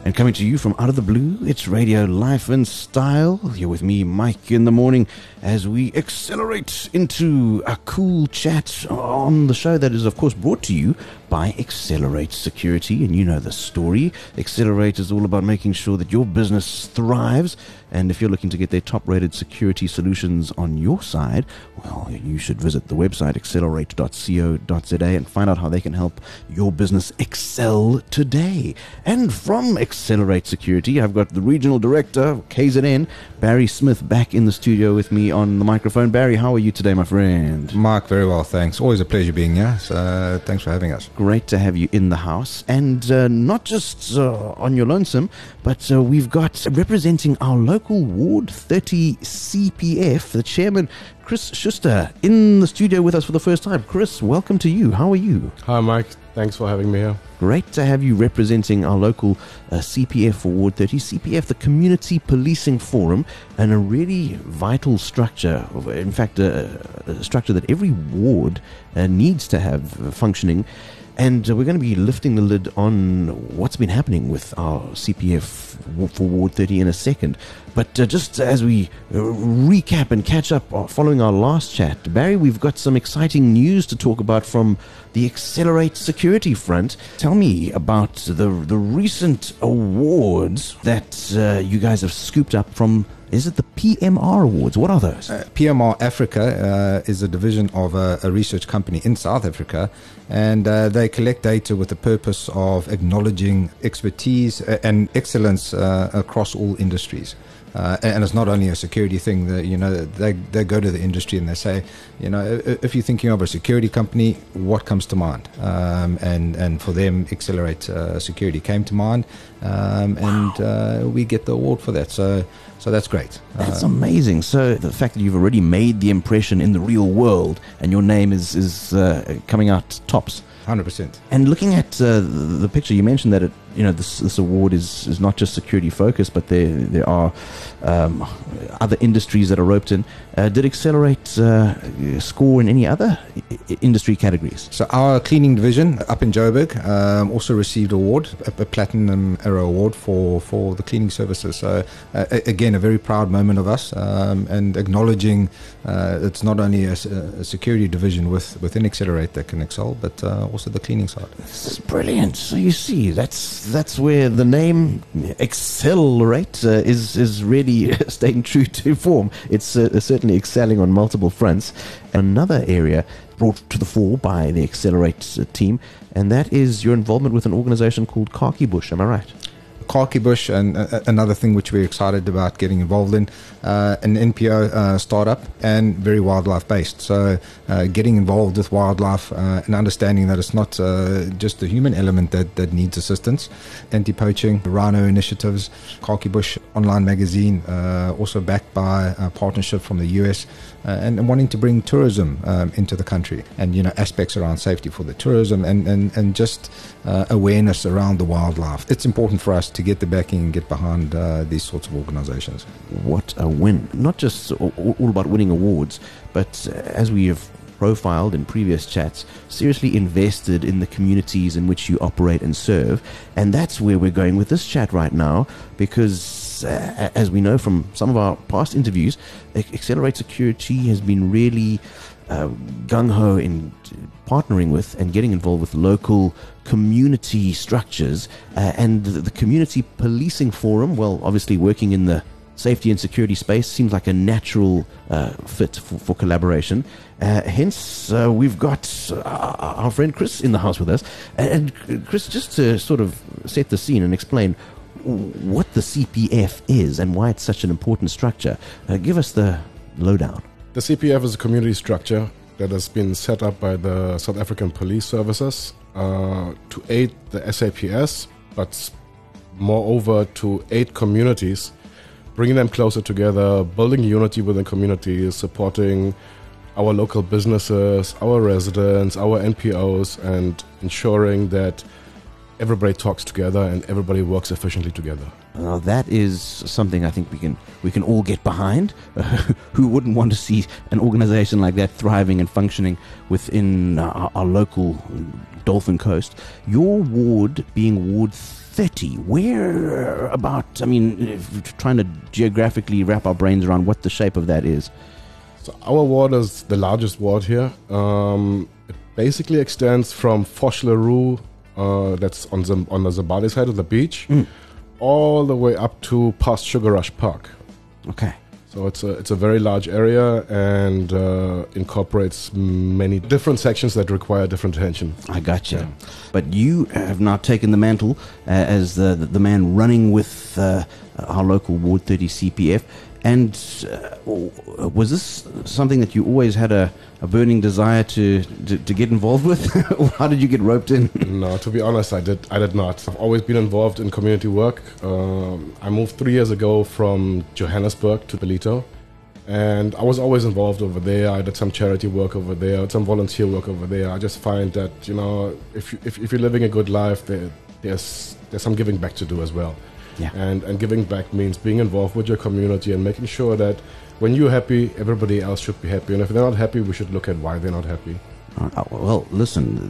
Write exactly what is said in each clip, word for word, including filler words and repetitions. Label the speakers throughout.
Speaker 1: And coming to you from out of the blue, it's Radio Life and Style. You're with me, Mike, in the morning as we accelerate into a cool chat on the show that is, of course, brought to you by Accelerate Security. And you know the story. Accelerate is all about making sure that your business thrives. And if you're looking to get their top-rated security solutions on your side, well, you should visit the website accelerate dot co dot za and find out how they can help your business excel today. And from Accelerate Security, I've got the Regional Director, K Z N, Barry Smith, back in the studio with me on the microphone. Barry, how are you today, my friend?
Speaker 2: Mark, very well, thanks. Always a pleasure being here, so uh, thanks for having us.
Speaker 1: Great to have you in the house. And uh, not just uh, on your lonesome, but uh, we've got representing our local Ward thirty C P F, the chairman, Chris Schuster, in the studio with us for the first time. Chris, welcome to you. How are you?
Speaker 3: Hi, Mike. Thanks for having me here.
Speaker 1: Great to have you representing our local uh, C P F for Ward thirty. C P F, the Community Policing Forum, and a really vital structure, in fact, a, a structure that every ward uh, needs to have functioning. And uh, we're going to be lifting the lid on what's been happening with our C P F for Ward thirty in a second. But uh, just as we uh, recap and catch up following our last chat, Barry, we've got some exciting news to talk about from the Accelerate Security front. Tell me about the the recent awards that uh, you guys have scooped up from. Is it the P M R Awards? What are those?
Speaker 2: Uh, P M R Africa uh, is a division of a, a research company in South Africa, and uh, they collect data with the purpose of acknowledging expertise and excellence uh, across all industries. Uh, and it's not only a security thing. That, you know, they they go to the industry and they say, you know, if you're thinking of a security company, what comes to mind? Um, and and for them, Accelerate uh, Security came to mind, um, and
Speaker 1: wow.
Speaker 2: uh, we get the award for that. So so that's great.
Speaker 1: That's
Speaker 2: uh,
Speaker 1: amazing. So the fact that you've already made the impression in the real world, and your name is is uh, coming out tops.
Speaker 2: one hundred percent.
Speaker 1: And looking at uh, the picture, you mentioned that it, you know, this this award is, is not just security focused, but there there are um, other industries that are roped in. Uh, did Accelerate uh, score in any other I- industry categories?
Speaker 2: So our cleaning division up in Joburg um, also received an award, a, a Platinum Arrow Award for, for the cleaning services. So uh, again, a very proud moment of us, um, and acknowledging uh, it's not only a, a security division with, within Accelerate that can excel, but uh, also the cleaning side.
Speaker 1: This is brilliant. So you see, that's that's where the name Accelerate uh, is is really staying true to form. It's uh, certainly excelling on multiple fronts. Another area brought to the fore by the Accelerate uh, team, and that is your involvement with an organization called Khaki Bush. Am I right?
Speaker 2: Khaki Bush, and uh, another thing which we're excited about getting involved in, uh, an N P O uh, startup and very wildlife based. So uh, getting involved with wildlife uh, and understanding that it's not uh, just the human element that, that needs assistance. Anti-poaching, rhino initiatives, Khaki Bush online magazine, uh, also backed by a partnership from the U S, uh, and, and wanting to bring tourism um, into the country, and you know, aspects around safety for the tourism, and, and, and just uh, awareness around the wildlife. It's important for us to get the backing and get behind uh, these sorts of organizations.
Speaker 1: What a win. Not just all, all about winning awards, but uh, as we have profiled in previous chats, seriously invested in the communities in which you operate and serve. And that's where we're going with this chat right now, because uh, as we know from some of our past interviews, Accelerate Security has been really uh, gung-ho in partnering with and getting involved with local community structures, uh, and the, the Community Policing Forum, well, obviously working in the safety and security space seems like a natural uh, fit for, for collaboration. Uh, hence, uh, we've got uh, our friend Chris in the house with us. And, and Chris, just to sort of set the scene and explain what the C P F is and why it's such an important structure, uh, give us the lowdown.
Speaker 3: The C P F is a community structure that has been set up by the South African Police Services uh, to aid the S A P S, but moreover to aid communities, bringing them closer together, building unity within communities, supporting our local businesses, our residents, our N P Os, and ensuring that everybody talks together and everybody works efficiently together.
Speaker 1: Now that is something I think we can we can all get behind. Uh, who wouldn't want to see an organization like that thriving and functioning within our, our local Dolphin Coast? Your ward being Ward thirty. Where about, I mean, if trying to geographically wrap our brains around what the shape of that is.
Speaker 3: So our ward is the largest ward here. Um, it basically extends from Foch-le-Roux, uh, that's on the, on the Zabali side of the beach, mm. all the way up to past Sugar Rush Park.
Speaker 1: Okay.
Speaker 3: So it's a, it's a very large area and uh, incorporates many different sections that require different attention.
Speaker 1: I gotcha. Yeah. But you have now taken the mantle uh, as the, the man running with uh, our local Ward thirty C P F. And uh, was this something that you always had a, a burning desire to, to, to get involved with? Or how did you get roped in?
Speaker 3: No, to be honest, I did I did not. I've always been involved in community work. Um, I moved three years ago from Johannesburg to Ballito, and I was always involved over there. I did some charity work over there, did some volunteer work over there. I just find that, you know, if, you, if, if you're living a good life, there, there's, there's some giving back to do as well.
Speaker 1: Yeah.
Speaker 3: And and giving back means being involved with your community and making sure that when you're happy, everybody else should be happy. And if they're not happy, we should look at why they're not happy.
Speaker 1: Uh, well, listen,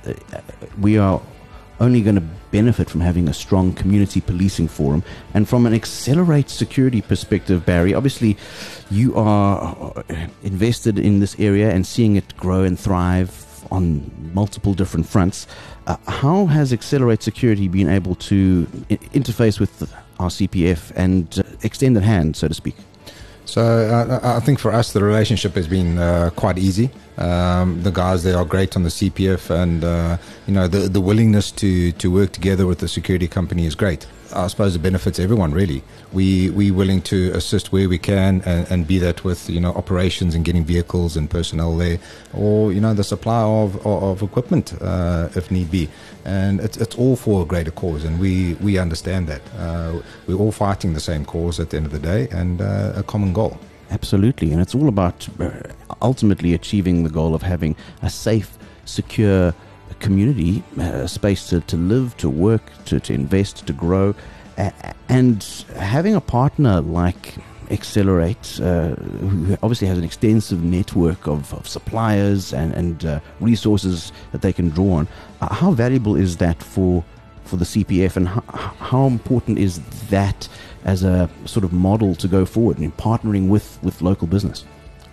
Speaker 1: we are only going to benefit from having a strong community policing forum. And from an Accelerate Security perspective, Barry, obviously you are invested in this area and seeing it grow and thrive on multiple different fronts. Uh, how has Accelerate Security been able to I- interface with our C P F and uh, extend a hand, so to speak?
Speaker 2: So uh, I think for us the relationship has been uh, quite easy. Um, the guys, they are great on the C P F, and uh, you know the the willingness to to work together with the security company is great. I suppose it benefits everyone really. We we willing to assist where we can, and, and be that with you know operations and getting vehicles and personnel there, or you know the supply of of, of equipment uh, if need be. And it's it's all for a greater cause, and we we understand that uh, we're all fighting the same cause at the end of the day, and uh, a common goal.
Speaker 1: Absolutely, and it's all about uh, ultimately achieving the goal of having a safe, secure community, a space to, to live, to work, to, to invest, to grow, uh, and having a partner like Accelerate, uh, who obviously has an extensive network of, of suppliers and, and uh, resources that they can draw on. Uh, how valuable is that for for the C P F, and how, how important is that as a sort of model to go forward in partnering with, with local business?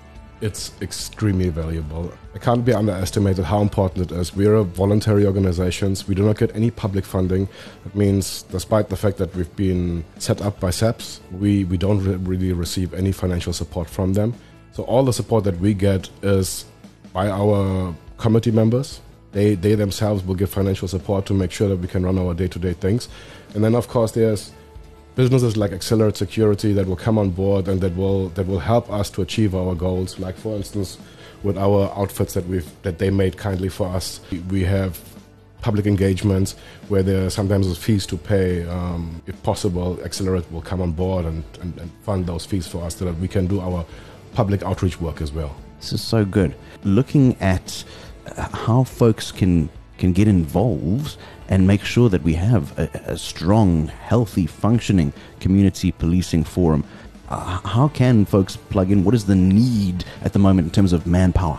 Speaker 3: It's extremely valuable. It can't be underestimated how important it is. We are a voluntary organizations. We do not get any public funding. It means, despite the fact that we've been set up by S A P S, we, we don't re- really receive any financial support from them. So all the support that we get is by our committee members. They, they themselves will give financial support to make sure that we can run our day-to-day things. And then, of course, there's businesses like Accelerate Security that will come on board and that will that will help us to achieve our goals. Like, for instance, with our outfits that we've that they made kindly for us, we have public engagements where there are sometimes fees to pay. Um, if possible, Accelerate will come on board and, and, and fund those fees for us so that we can do our public outreach work as well.
Speaker 1: This is so good. Looking at uh, how folks can can get involved and make sure that we have a, a strong, healthy, functioning community policing forum. Uh, how can folks plug in? What is the need at the moment in terms of manpower?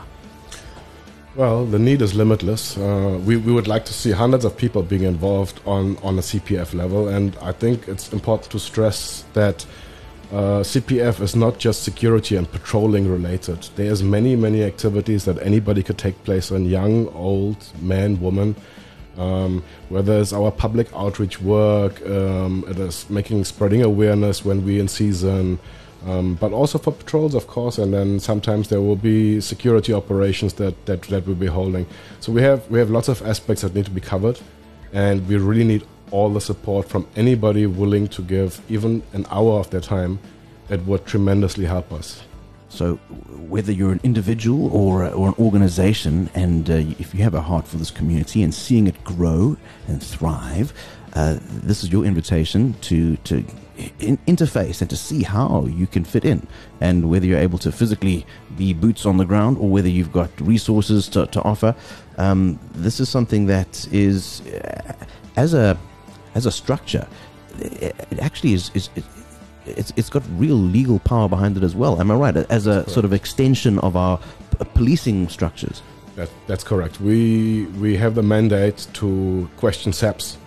Speaker 3: Well, the need is limitless. Uh, we, we would like to see hundreds of people being involved on, on a C P F level, and I think it's important to stress that uh, C P F is not just security and patrolling related. There's many, many activities that anybody could take place on, young, old, man, woman. Um, whether it's our public outreach work, um, it is making spreading awareness when we're in season, um, but also for patrols, of course, and then sometimes there will be security operations that, that, that we'll be holding. So we have we have lots of aspects that need to be covered, and we really need all the support from anybody willing to give even an hour of their time. That would tremendously help us.
Speaker 1: So whether you're an individual or, or an organization, and uh, if you have a heart for this community and seeing it grow and thrive, uh, this is your invitation to, to in- interface and to see how you can fit in. And whether you're able to physically be boots on the ground or whether you've got resources to, to offer, um, this is something that is, uh, as a as a structure, it, it actually is... is it, It's it's got real legal power behind it as well. Am I right? As a sort of extension of our p- policing structures.
Speaker 3: That, that's correct. We we have the mandate to question S A P S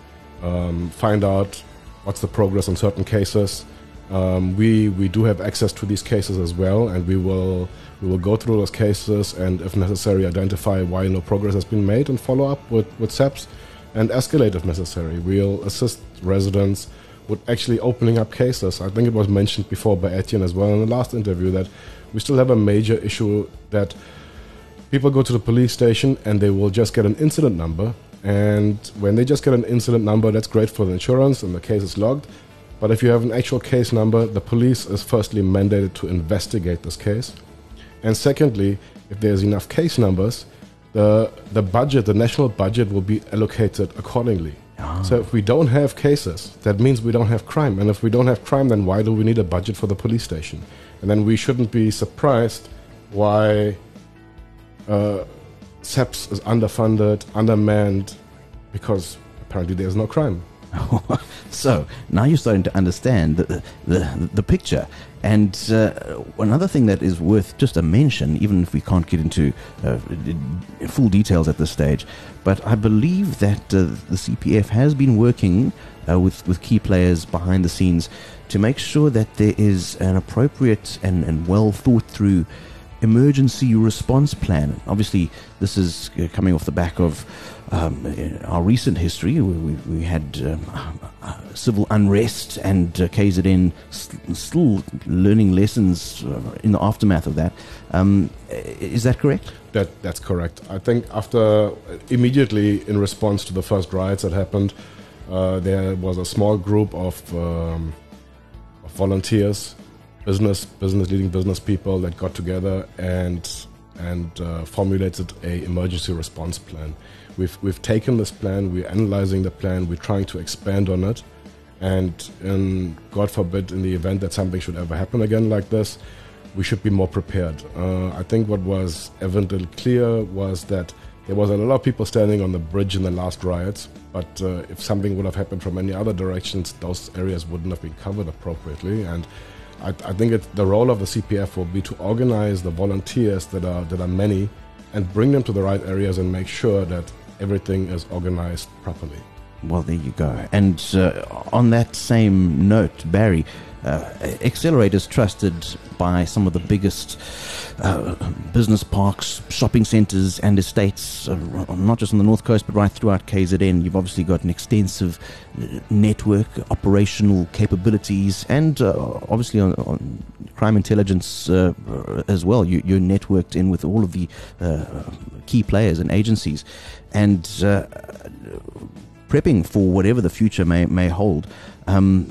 Speaker 3: um, find out what's the progress on certain cases. Um, we we do have access to these cases as well, and we will we will go through those cases and, if necessary, identify why no progress has been made and follow up with, with S A Ps and escalate if necessary. We'll assist residents with actually opening up cases. I think it was mentioned before by Etienne as well in the last interview that we still have a major issue that people go to the police station and they will just get an incident number, and when they just get an incident number, that's great for the insurance and the case is logged. But if you have an actual case number, the police is firstly mandated to investigate this case. And secondly, if there's enough case numbers, the the budget, the national budget, will be allocated accordingly. Oh. So if we don't have cases, that means we don't have crime. And if we don't have crime, then why do we need a budget for the police station? And then we shouldn't be surprised why uh, S A P S is underfunded, undermanned, because apparently there's no crime.
Speaker 1: So now you're starting to understand the the, the picture. And uh, another thing that is worth just a mention, even if we can't get into uh, full details at this stage, but I believe that uh, the C P F has been working uh, with, with key players behind the scenes to make sure that there is an appropriate and, and well thought through emergency response plan. Obviously, this is uh, coming off the back of um, our recent history. We, we, we had um, uh, civil unrest, and uh, K Z N st- still learning lessons uh, in the aftermath of that. Um, is that correct?
Speaker 3: That that's correct. I think after immediately in response to the first riots that happened, uh, there was a small group of, um, of volunteers. Business, business, leading business people that got together and and uh, formulated a emergency response plan. We've we've taken this plan, we're analyzing the plan, we're trying to expand on it, and in, God forbid, in the event that something should ever happen again like this, we should be more prepared. Uh, I think what was evidently clear was that there was a lot of people standing on the bridge in the last riots, but uh, if something would have happened from any other directions, those areas wouldn't have been covered appropriately. And I, I think it, the role of the C P F will be to organize the volunteers that are that are many and bring them to the right areas and make sure that everything is organized properly.
Speaker 1: Well, there you go. And uh, on that same note, Barry, uh, Accelerate is trusted by some of the biggest uh, business parks, shopping centres and estates, uh, not just on the North Coast, but right throughout K Z N. You've obviously got an extensive network, operational capabilities, and uh, obviously on, on crime intelligence uh, as well. You, you're networked in with all of the uh, key players and agencies. And uh, prepping for whatever the future may, may hold. Um,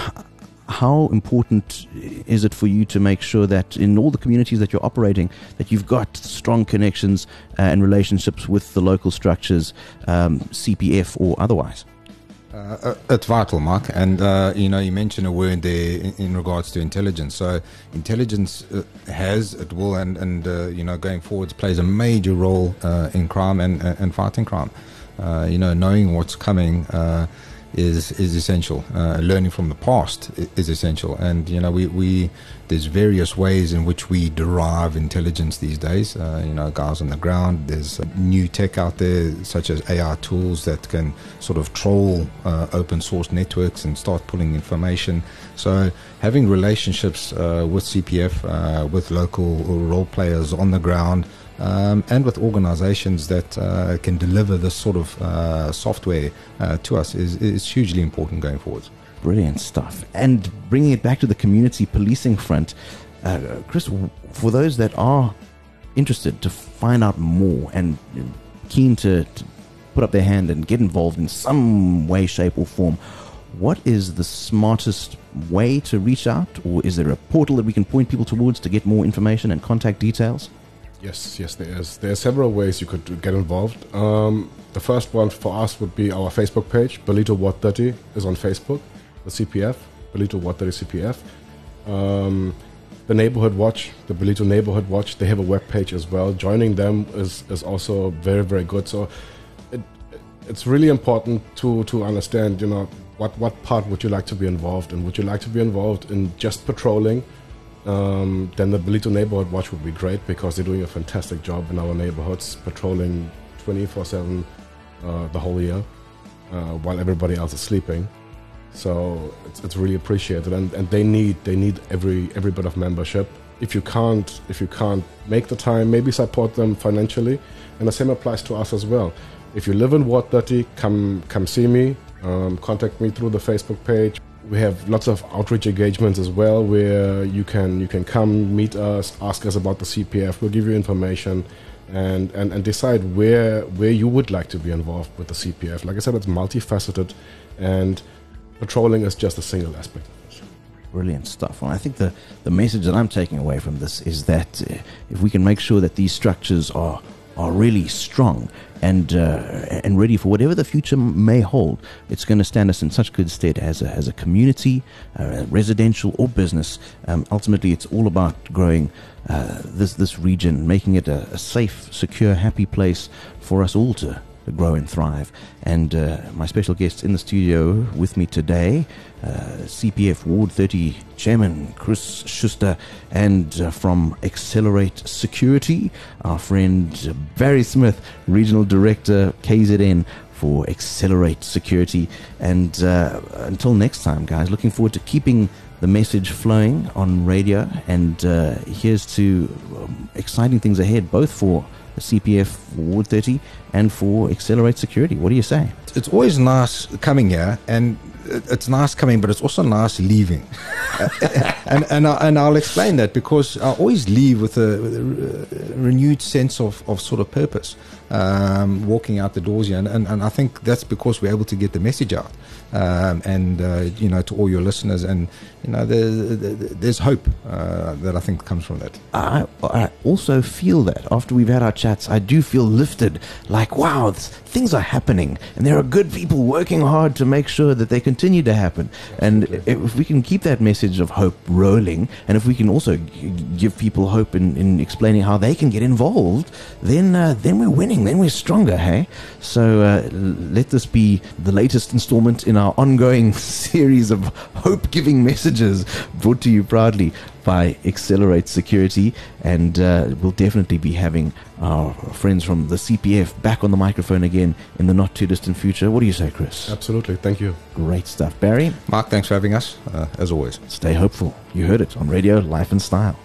Speaker 1: how important is it for you to make sure that in all the communities that you're operating, that you've got strong connections uh, and relationships with the local structures, um, C P F or otherwise?
Speaker 2: Uh, it's vital, Mark. And, uh, you know, you mentioned a word there in, in regards to intelligence. So intelligence uh, has, it will, and, and uh, you know, going forwards plays a major role uh, in crime and, and fighting crime. Uh, you know, knowing what's coming uh, is is essential. Uh, learning from the past is essential. And, you know, we, we there's various ways in which we derive intelligence these days. Uh, you know, guys on the ground, there's new tech out there, such as A I tools that can sort of troll uh, open source networks and start pulling information. So having relationships uh, with C P F, uh, with local role players on the ground, Um, and with organizations that uh, can deliver this sort of uh, software uh, to us is, is hugely important going forward.
Speaker 1: Brilliant stuff. And bringing it back to the community policing front, uh, Chris, for those that are interested to find out more and keen to, to put up their hand and get involved in some way, shape or form, what is the smartest way to reach out? Or is there a portal that we can point people towards to get more information and contact details?
Speaker 3: Yes, yes, there is. There are several ways you could get involved. Um, the first one for us would be our Facebook page. Ballito Ward thirty is on Facebook. The C P F, Ballito Ward thirty C P F. Um, the Neighborhood Watch, the Ballito Neighborhood Watch, they have a web page as well. Joining them is, is also very, very good. So it, it's really important to, to understand, you know, what, what part would you like to be involved in? Would you like to be involved in just patrolling? Um, then the Ballito Neighborhood Watch would be great because they're doing a fantastic job in our neighborhoods, patrolling twenty-four seven uh, the whole year. uh, while everybody else is sleeping. So it's, it's really appreciated, and, and they need they need every every bit of membership. If you can't if you can't make the time, maybe support them financially, and the same applies to us as well. If you live in Ward thirty, come come see me. Um, contact me through the Facebook page. We have lots of outreach engagements as well, where you can you can come meet us, ask us about the C P F. We'll give you information, and, and, and decide where where you would like to be involved with the C P F. Like I said, it's multifaceted, and patrolling is just a single aspect of it.
Speaker 1: Brilliant stuff. Well, I think the, the message that I'm taking away from this is that uh, if we can make sure that these structures are are really strong and uh, and ready for whatever the future may hold, it's going to stand us in such good stead as a, as a community, uh, residential or business. Um, ultimately, it's all about growing uh, this this region, making it a, a safe, secure, happy place for us all to grow and thrive. And uh, my special guests in the studio with me today, uh, C P F Ward thirty Chairman Chris Schuster, and uh, from Accelerate Security, our friend Barry Smith, Regional Director K Z N for Accelerate Security. And uh, until next time, guys, looking forward to keeping the message flowing on radio, and uh, here's to um, exciting things ahead, both for the C P F Ward thirty and for Accelerate Security. What do you say?
Speaker 2: It's always nice coming here, and it's nice coming, but it's also nice leaving. and and, I, and I'll explain that, because I always leave with a, with a renewed sense of, of sort of purpose, um, walking out the doors here. And, and, and I think that's because we're able to get the message out, um, and, uh, you know, to all your listeners. And, you know, there, there, there's hope uh, that I think comes from that.
Speaker 1: I, I also feel that after we've had our chats, I do feel lifted, like, wow, things are happening, and there are good people working hard to make sure that they continue to happen. And if we can keep that message of hope rolling, and if we can also g- give people hope in, in explaining how they can get involved, then uh, then we're winning, then we're stronger, hey? So uh, let this be the latest installment in our ongoing series of hope-giving messages, brought to you proudly by Accelerate Security. And uh, we'll definitely be having our friends from the C P F back on the microphone again in the not too distant future. What do you say, Chris?
Speaker 3: Absolutely. Thank you.
Speaker 1: Great stuff. Barry?
Speaker 2: Mark, thanks for having us, uh, as always.
Speaker 1: Stay hopeful. You heard it on Radio Life and Style.